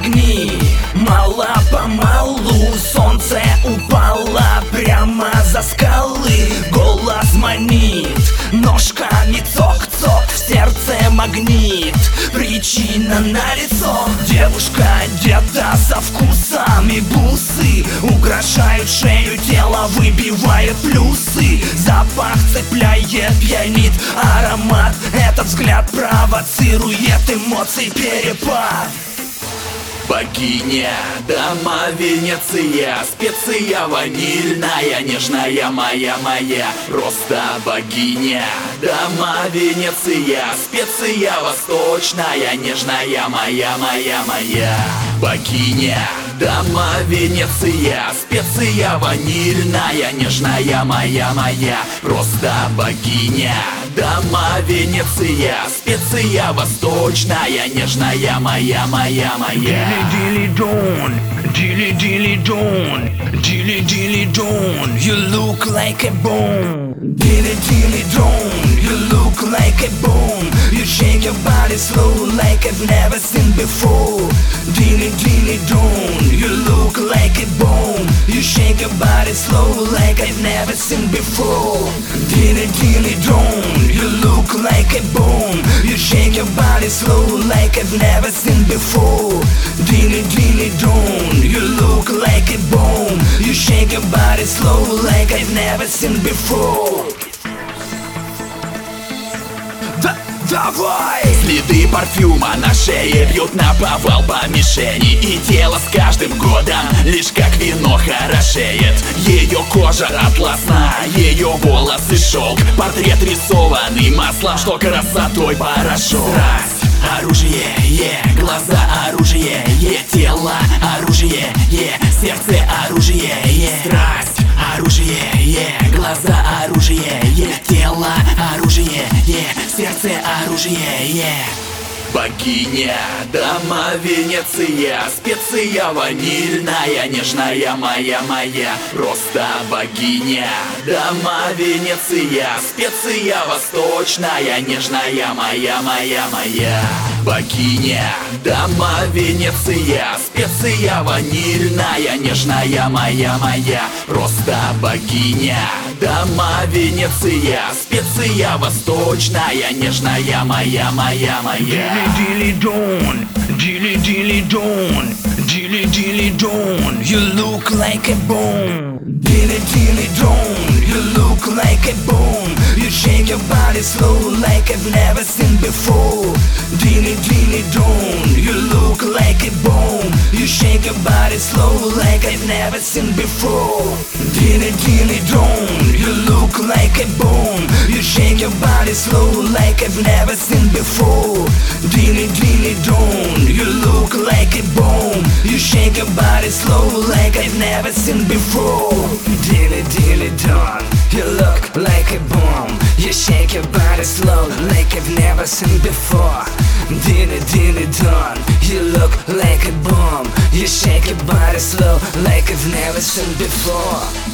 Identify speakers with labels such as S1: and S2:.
S1: огни. Мало-помалу солнце упало прямо за скалы. Голос манит, ножками цок-цок, в сердце магнит. Причина налицо, девушка одета со вкусом, и бусы угрожают шею, тело выбивает плюсы. Запах цепляет, пьянит аромат, этот взгляд провоцирует эмоций перепад.
S2: Богиня, дама Венеция, специя ванильная, нежная моя, просто богиня. Дама Венеция, специя восточная, нежная моя. Богиня, дама Венеция, специя ванильная, нежная моя, просто богиня. Дама Венеция, специя восточная, нежная моя.
S1: Dilly Dawn, Dilly Dawn, Dilly Dawn, you look like a bomb. Dilly Dawn, you look like a bomb. You shake your body slow like I've never seen before. Dilly Dawn, you look like a bomb. You shake your body slow like I've never seen before. Dilly Dawn, you look like a bomb. You shake your body slow like I've never seen before. Dilly Dawn, you look like a bomb. You shake your body slow like I've never seen before. Давай!
S2: Следы парфюма на шее бьют на повал по мишени, и тело с каждым годом лишь как вино хорошеет. Ее кожа атласна, ее волосы шелк, портрет рисованный маслом, что красотой порошок. Страсть, оружие, глаза оружие, тело оружие, сердце оружие. Страсть, оружие, глаза оружие, тело оружие, сердце оружие. Богиня, дама Венеция, специя ванильная, нежная моя, просто богиня. Дама Венеция, специя восточная, нежная моя. Богиня, дама Венеция, специя ванильная, нежная моя, просто богиня. Дама Венеция, специя восточная, нежная моя.
S1: Dilly Dawn, Dilly Dawn, Dilly Dawn, you look like a bomb. Dilly Dawn, you look like a bomb. You shake your body slow like I've never seen before. Dilly Dawn, you look like a bomb. You shake your body slow like I've never seen before. Dilly Dawn, you look like a bomb. You shake your body slow like I've never seen before. Dilly Dawn, you look like a bomb. You shake your body slow like I've never seen before. Dilly Dawn, you look like a bomb. You shake your body slow like I've never seen before. Dilly Dawn, you look like a bomb. You shake your body slow like I've never seen before.